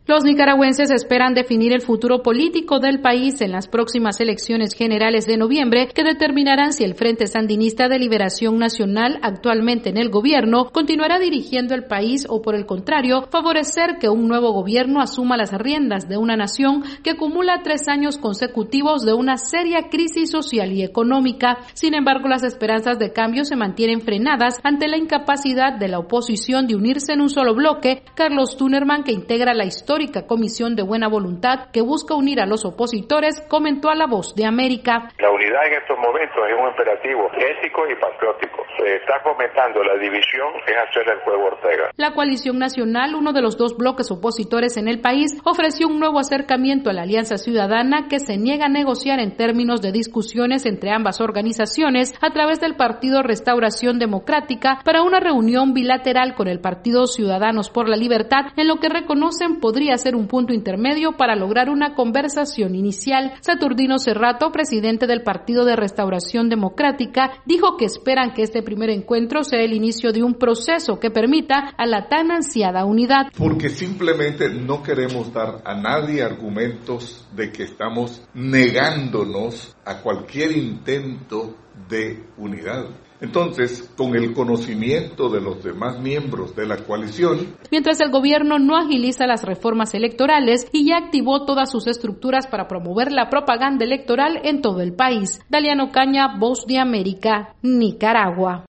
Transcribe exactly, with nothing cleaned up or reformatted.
Los nicaragüenses esperan definir el futuro político del país en las próximas elecciones generales de noviembre, que determinarán si el Frente Sandinista de Liberación Nacional, actualmente en el gobierno, continuará dirigiendo el país o, por el contrario, favorecer que un nuevo gobierno asuma las riendas de una nación que acumula tres años consecutivos de una seria crisis social y económica. Sin embargo, las esperanzas de cambio se mantienen frenadas ante la incapacidad de la oposición de unirse en un solo bloque. Carlos Tunerman, que integra la histórica Comisión de Buena Voluntad que busca unir a los opositores, comentó a La Voz de América. La unidad en estos momentos es un imperativo ético y patriótico. Se está fomentando la división, es hacer el juego Ortega. La Coalición Nacional, uno de los dos bloques opositores en el país, ofreció un nuevo acercamiento a la Alianza Ciudadana, que se niega a negociar en términos de discusiones entre ambas organizaciones a través del Partido Restauración Democrática para una reunión bilateral con el Partido Ciudadanos por la Libertad, en lo que reconocen podría ser un punto intermedio para lograr una conversación inicial. Saturnino Cerrato, presidente del Partido de Restauración Democrática, dijo que esperan que este primer encuentro sea el inicio de un proceso que permita a la tan ansiada unidad. Porque simplemente no queremos dar a nadie argumentos de que estamos negándonos a cualquier intento de unidad. Entonces, con el conocimiento de los demás miembros de la coalición. Mientras el gobierno no agiliza las reformas electorales y ya activó todas sus estructuras para promover la propaganda electoral en todo el país. Daliano Caña, Voz de América, Nicaragua.